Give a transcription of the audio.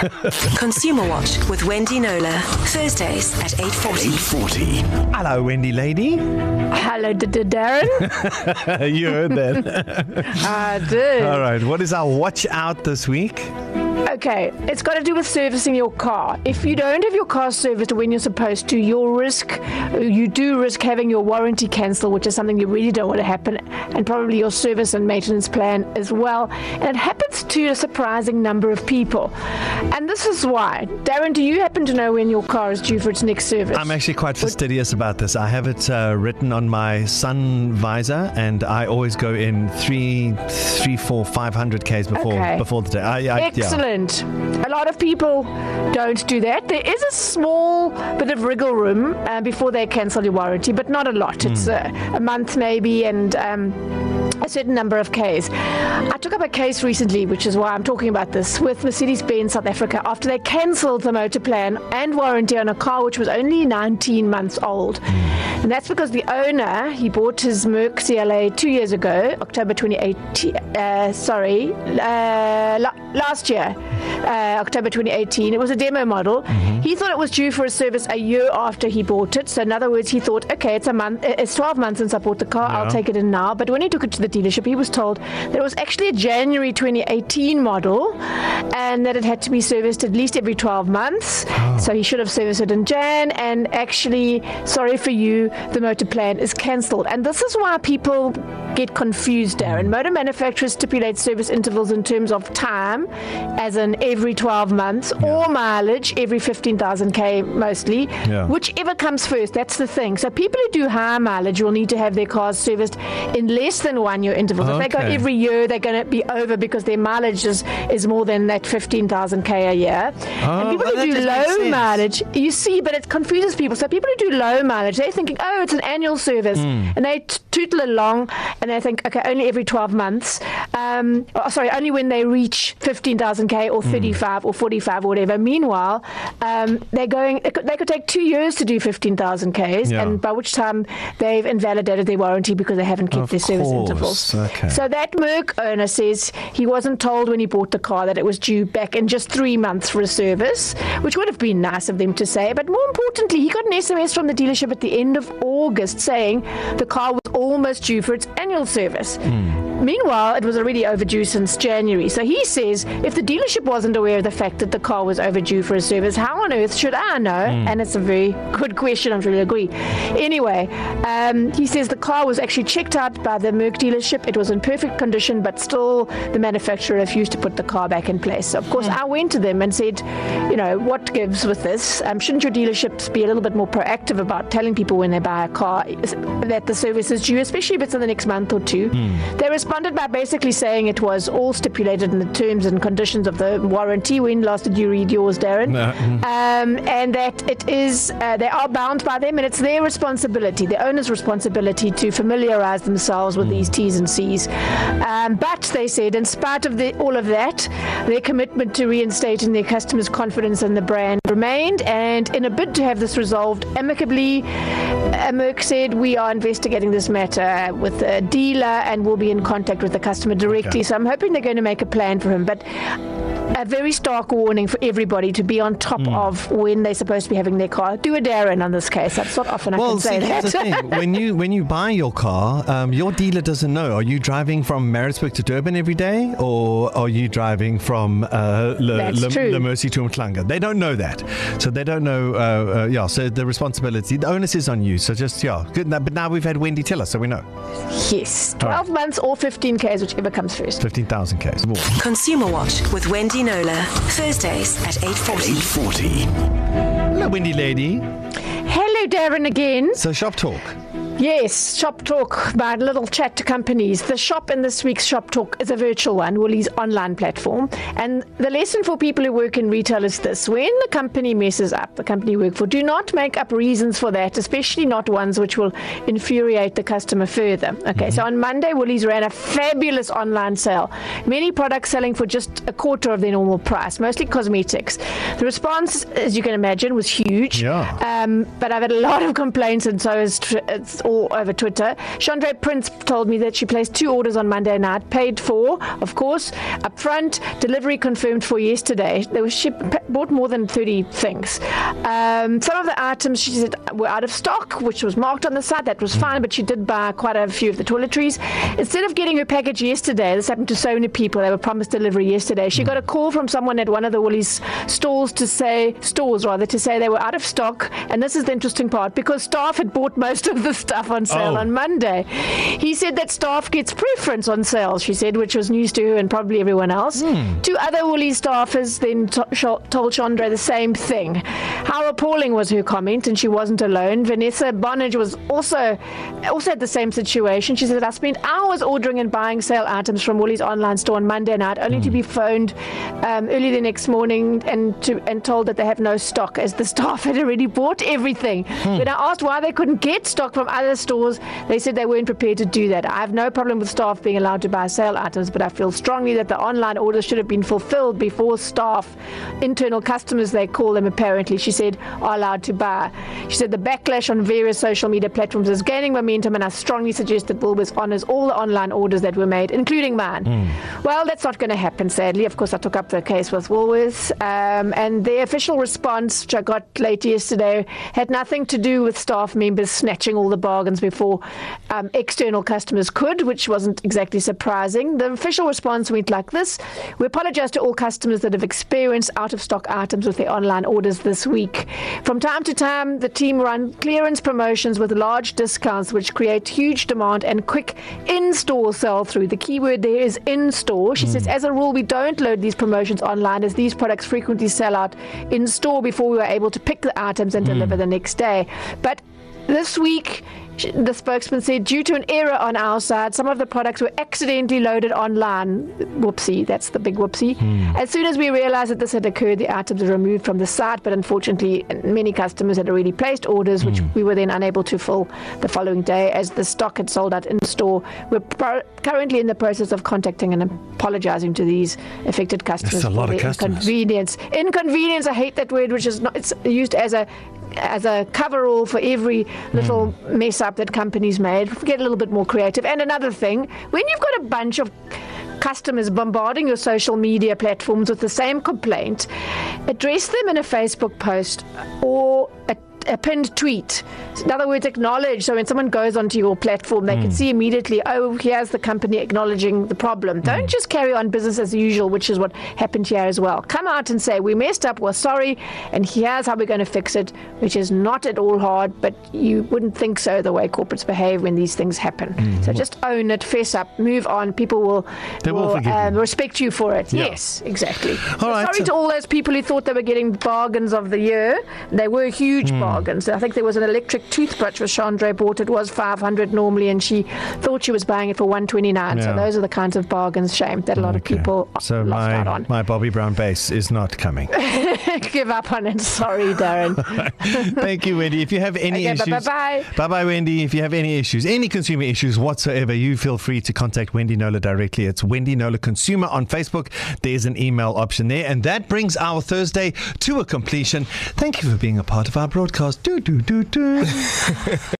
Consumer Watch with Wendy Knowler. Thursdays at 8:40. Hello, Wendy lady. Hello, Darren. You heard that. I did. All right, what is our watch out this week? Okay, it's got to do with servicing your car. If you don't have your car serviced when you're supposed to, you do risk having your warranty cancelled, which is something you really don't want to happen, and probably your service and maintenance plan as well. And it happens to a surprising number of people. And this is why. Darren, do you happen to know when your car is due for its next service? I'm actually quite fastidious about this. I have it written on my sun visor, and I always go in 500 Ks before the day. Excellent. Yeah. A lot of people don't do that. There is a small bit of wriggle room before they cancel your warranty, but not a lot. It's a month maybe, and a certain number of Ks. I took up a case recently, which is why I'm talking about this, with Mercedes-Benz South Africa after they cancelled the motor plan and warranty on a car which was only 19 months old. And that's because the owner, he bought his Merc CLA 2 years ago, October 2018, last year, October 2018. It was a demo model. He thought it was due for a service a year after he bought it. So in other words, he thought, okay, it's 12 months since I bought the car, I'll take it in now. But when he took it to the dealership, he was told that it was actually a January 2018 model and that it had to be serviced at least every 12 months. So he should have serviced it in Jan, and actually, sorry for you, the motor plan is cancelled. And this is why people get confused, Darren. Motor manufacturers stipulate service intervals in terms of time, as in every 12 months, or mileage, every 15,000 K mostly, whichever comes first. That's the thing. So people who do high mileage will need to have their cars serviced in less than 1 year intervals. If they go every year, they're going to be over because their mileage is more than that 15,000 K a year. And people who do low mileage, you see, but it confuses people. So people who do low mileage, they're thinking, oh, it's an annual service. And they tootle along and they think, okay, only every 12 months. Only when they reach 15,000 K or 35 or 45 or whatever. Meanwhile, they could take 2 years to do 15,000 Ks, and by which time they've invalidated their warranty because they haven't kept their service intervals. Okay. So that Merc owner says he wasn't told when he bought the car that it was due back in just 3 months for a service, which would have been nice of them to say. But more importantly, he got an SMS from the dealership at the end of August saying the car was almost due for its annual service. Meanwhile, it was already overdue since January. So he says if the dealership wasn't aware of the fact that the car was overdue for a service, how on earth should I know? And it's a very good question, I'm sure you'll agree. Anyway, he says the car was actually checked out by the Merc dealership. It was in perfect condition, but still the manufacturer refused to put the car back in place. So of course, I went to them and said, what gives with this? Shouldn't your dealerships be a little bit more proactive about telling people when they buy a car that the service is due, especially if it's in the next month or two? They responded by basically saying it was all stipulated in the terms and conditions of the warranty. When last did you read yours, Darren? And that it is, they are bound by them, and it's their responsibility, the owner's responsibility, to familiarise themselves with these T's and C's. But they said, in spite of all of that, their commitment to reinstating their customers' confidence in the brand remained, and in a bid to have this resolved amicably, Merc said, we are investigating this matter with a dealer and will be in contact with the customer directly. So I'm hoping they're going to make a plan for him. But a very stark warning for everybody to be on top of when they're supposed to be having their car. Do a Darren on this case. That's not often I can say that. Here's the thing. When you buy your car, your dealer doesn't know. Are you driving from Maritzburg to Durban every day, or are you driving from Le Mercy to Umhlanga? They don't know that. So they don't know. So the responsibility, the onus is on you. So just, good. But now we've had Wendy tell us, so we know. Yes. 12 months or 15 Ks, whichever comes first. 15,000 Ks. Consumer Watch with Wendy Knowler. Thursdays at 8:40. Hello, Wendy lady. Hello, Darren again. So Shop Talk. Yes, Shop Talk, my little chat to companies. The shop in this week's Shop Talk is a virtual one, Woolies online platform. And the lesson for people who work in retail is this: when the company messes up, the company you work for, do not make up reasons for that, especially not ones which will infuriate the customer further. Okay, so on Monday, Woolies ran a fabulous online sale. Many products selling for just a quarter of their normal price, mostly cosmetics. The response, as you can imagine, was huge. But I've had a lot of complaints, and so it's all over Twitter. Chandra Prince told me that she placed 2 orders on Monday night, paid for, of course, up front, delivery confirmed for yesterday. She bought more than 30 things. Some of the items, she said, were out of stock, which was marked on the site. That was fine, but she did buy quite a few of the toiletries. Instead of getting her package yesterday, this happened to so many people, they were promised delivery yesterday, she got a call from someone at one of the Woolies stores to say they were out of stock. And this is the interesting part, because staff had bought most of the stuff on sale on Monday. He said that staff gets preference on sales, she said, which was news to her and probably everyone else. 2 other Woolies staffers then told Chandra the same thing. How appalling was her comment, and she wasn't alone. Vanessa Bonnage was also had the same situation. She said, I spent hours ordering and buying sale items from Woolies online store on Monday night, only to be phoned early the next morning and told that they have no stock, as the staff had already bought everything. When I asked why they couldn't get stock from other stores, they said they weren't prepared to do that. I have no problem with staff being allowed to buy sale items, but I feel strongly that the online orders should have been fulfilled before staff, internal customers they call them apparently, she said, are allowed to buy. She said the backlash on various social media platforms is gaining momentum, and I strongly suggest that Woolworths honours all the online orders that were made, including mine. Well, that's not going to happen, sadly. Of course, I took up the case with Woolworths, and their official response, which I got late yesterday, had nothing to do with staff members snatching all the bargains before external customers could, which wasn't exactly surprising. The official response went like this: we apologise to all customers that have experienced out-of-stock items with their online orders this week. From time to time, the team run clearance promotions with large discounts, which create huge demand and quick in-store sell-through. The key word there is in-store. She says, as a rule, we don't load these promotions online, as these products frequently sell out in-store before we were able to pick the items and deliver the next day. But this week, the spokesman said, due to an error on our side, some of the products were accidentally loaded online. Whoopsie, that's the big whoopsie. As soon as we realized that this had occurred, the items were removed from the site, but unfortunately, many customers had already placed orders, which we were then unable to fill the following day, as the stock had sold out in store. We're currently in the process of contacting and apologizing to these affected customers. That's a lot of customers. Inconvenience, I hate that word, which is not, it's used as a cover-all for every little mess up that companies made. Get a little bit more creative. And another thing, when you've got a bunch of customers bombarding your social media platforms with the same complaint, address them in a Facebook post or a pinned tweet. In other words, acknowledge. So when someone goes onto your platform, they can see immediately, oh, here's the company acknowledging the problem. Don't just carry on business as usual, which is what happened here as well. Come out and say, we messed up, we're sorry, and here's how we're going to fix it, which is not at all hard, but you wouldn't think so the way corporates behave when these things happen. So just own it, fess up, move on. People will respect you for it. Yeah. Yes, exactly. Sorry to all those people who thought they were getting bargains of the year. They were huge bargains. I think there was an electric toothbrush which Chandra bought. It was $500 normally, and she thought she was buying it for $129. Yeah. So those are the kinds of bargains, shame, that a lot of people lost out on. My Bobby Brown base is not coming. Give up on it. Sorry, Darren. Thank you, Wendy. If you have any issues... Bye-bye. Bye-bye, Wendy. If you have any issues, any consumer issues whatsoever, you feel free to contact Wendy Knowler directly. It's Wendy Knowler Consumer on Facebook. There's an email option there. And that brings our Thursday to a completion. Thank you for being a part of our broadcast.